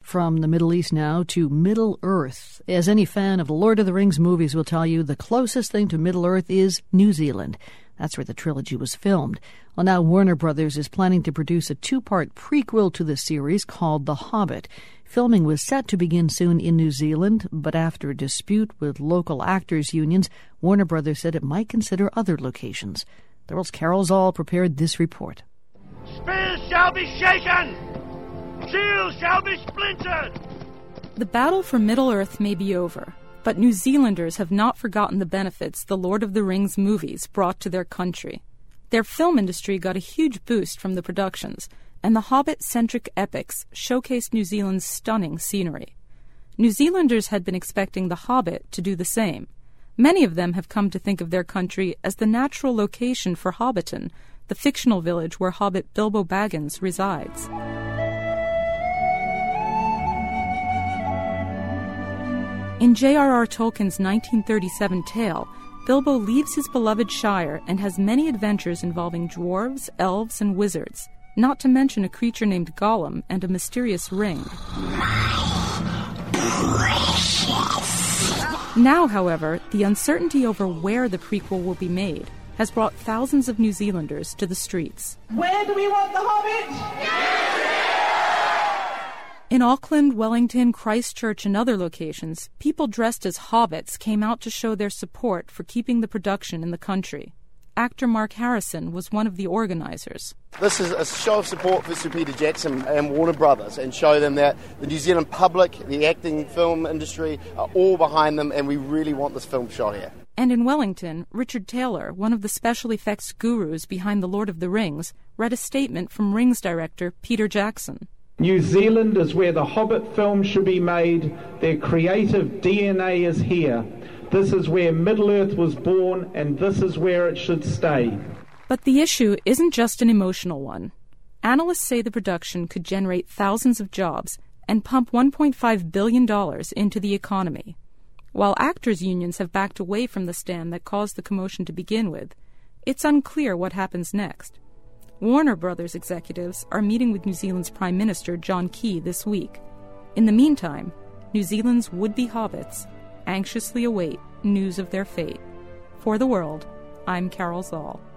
From the Middle East now to Middle-earth. As any fan of the Lord of the Rings movies will tell you, the closest thing to Middle-earth is New Zealand. That's where the trilogy was filmed. Well, now Warner Brothers is planning to produce a 2-part prequel to the series called The Hobbit. Filming was set to begin soon in New Zealand, but after a dispute with local actors' unions, Warner Brothers said it might consider other locations. The World's Carol Zoll prepared this report. Spears shall be shaken! Shields shall be splintered! The battle for Middle-earth may be over, but New Zealanders have not forgotten the benefits the Lord of the Rings movies brought to their country. Their film industry got a huge boost from the productions, and the Hobbit-centric epics showcased New Zealand's stunning scenery. New Zealanders had been expecting The Hobbit to do the same. Many of them have come to think of their country as the natural location for Hobbiton, the fictional village where Hobbit Bilbo Baggins resides. In J.R.R. Tolkien's 1937 tale, Bilbo leaves his beloved Shire and has many adventures involving dwarves, elves, and wizards, not to mention a creature named Gollum and a mysterious ring. Now, however, the uncertainty over where the prequel will be made has brought thousands of New Zealanders to the streets. Where do we want the Hobbit? In Auckland, Wellington, Christchurch, and other locations, people dressed as hobbits came out to show their support for keeping the production in the country. Actor Mark Harrison was one of the organizers. This is a show of support for Sir Peter Jackson and Warner Brothers, and show them that the New Zealand public, the acting film industry, are all behind them, and we really want this film shot here. And in Wellington, Richard Taylor, one of the special effects gurus behind The Lord of the Rings, read a statement from Rings director Peter Jackson. New Zealand is where the Hobbit film should be made. Their creative DNA is here. This is where Middle-earth was born, and this is where it should stay. But the issue isn't just an emotional one. Analysts say the production could generate thousands of jobs and pump $1.5 billion into the economy. While actors' unions have backed away from the stand that caused the commotion to begin with, it's unclear what happens next. Warner Brothers executives are meeting with New Zealand's Prime Minister John Key this week. In the meantime, New Zealand's would-be hobbits anxiously await news of their fate. For The World, I'm Carol Zoll.